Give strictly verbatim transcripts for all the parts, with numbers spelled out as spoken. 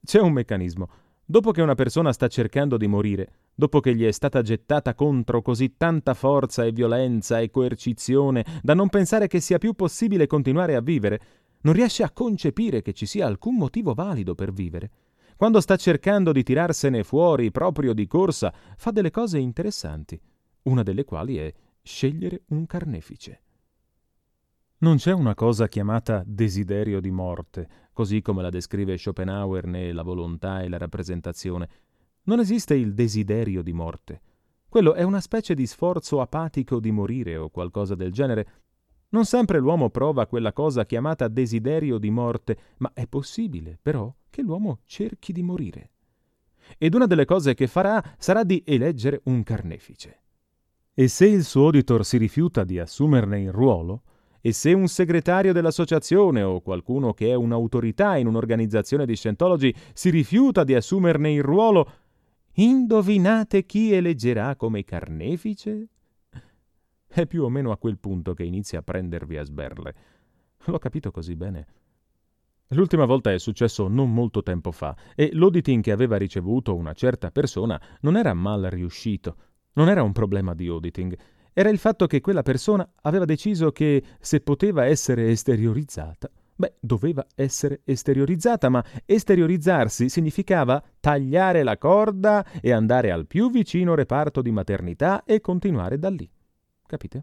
C'è un meccanismo. Dopo che una persona sta cercando di morire, dopo che gli è stata gettata contro così tanta forza e violenza e coercizione da non pensare che sia più possibile continuare a vivere, non riesce a concepire che ci sia alcun motivo valido per vivere. Quando sta cercando di tirarsene fuori proprio di corsa, fa delle cose interessanti, una delle quali è scegliere un carnefice. Non c'è una cosa chiamata desiderio di morte, così come la descrive Schopenhauer né La volontà e la rappresentazione. Non esiste il desiderio di morte. Quello è una specie di sforzo apatico di morire o qualcosa del genere. Non sempre l'uomo prova quella cosa chiamata desiderio di morte, ma è possibile, però, che l'uomo cerchi di morire. Ed una delle cose che farà sarà di eleggere un carnefice. E se il suo auditor si rifiuta di assumerne il ruolo, e se un segretario dell'associazione o qualcuno che è un'autorità in un'organizzazione di Scientology si rifiuta di assumerne il ruolo, indovinate chi eleggerà come carnefice? È più o meno a quel punto che inizia a prendervi a sberle. L'ho capito così bene. L'ultima volta è successo non molto tempo fa e l'auditing che aveva ricevuto una certa persona non era mal riuscito. Non era un problema di auditing. Era il fatto che quella persona aveva deciso che se poteva essere esteriorizzata, beh, doveva essere esteriorizzata, ma esteriorizzarsi significava tagliare la corda e andare al più vicino reparto di maternità e continuare da lì. Capite?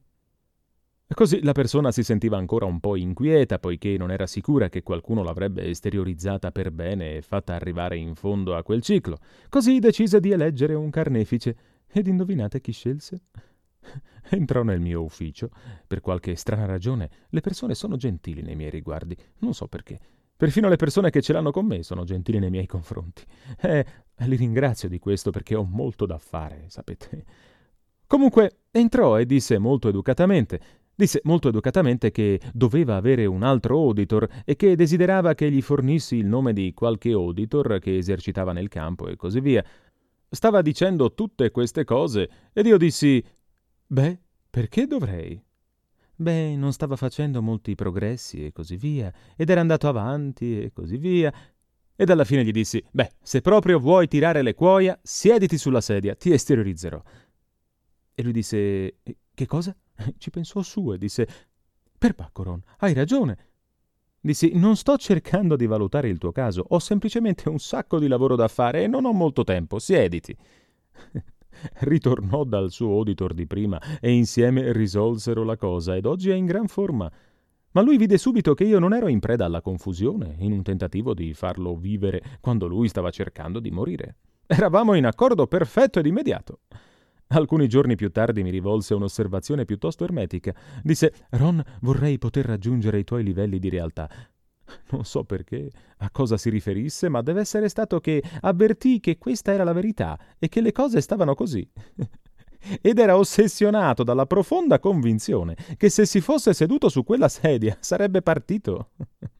E così la persona si sentiva ancora un po' inquieta, poiché non era sicura che qualcuno l'avrebbe esteriorizzata per bene e fatta arrivare in fondo a quel ciclo. Così decise di eleggere un carnefice. Ed indovinate chi scelse? Entrò nel mio ufficio. Per qualche strana ragione le persone sono gentili nei miei riguardi. Non so perché. Perfino le persone che ce l'hanno con me sono gentili nei miei confronti. E li ringrazio di questo perché ho molto da fare, sapete. Comunque entrò e disse molto educatamente, disse molto educatamente che doveva avere un altro auditor e che desiderava che gli fornissi il nome di qualche auditor che esercitava nel campo e così via. Stava dicendo tutte queste cose ed io dissi: «Beh, perché dovrei?» Beh, non stava facendo molti progressi e così via, ed era andato avanti e così via. Ed alla fine gli dissi: «Beh, se proprio vuoi tirare le cuoia, siediti sulla sedia, ti esteriorizzerò». E lui disse: «Che cosa?» Ci pensò su e disse: «Perbacco, Ron, hai ragione». Dissi: «Non sto cercando di valutare il tuo caso, ho semplicemente un sacco di lavoro da fare e non ho molto tempo, siediti». Ritornò dal suo auditor di prima e insieme risolsero la cosa ed oggi è in gran forma. Ma lui vide subito che io non ero in preda alla confusione, in un tentativo di farlo vivere quando lui stava cercando di morire. Eravamo in accordo perfetto ed immediato. Alcuni giorni più tardi mi rivolse un'osservazione piuttosto ermetica. Disse: «Ron, vorrei poter raggiungere i tuoi livelli di realtà». Non so perché, a cosa si riferisse, ma deve essere stato che avvertì che questa era la verità e che le cose stavano così. Ed era ossessionato dalla profonda convinzione che se si fosse seduto su quella sedia sarebbe partito.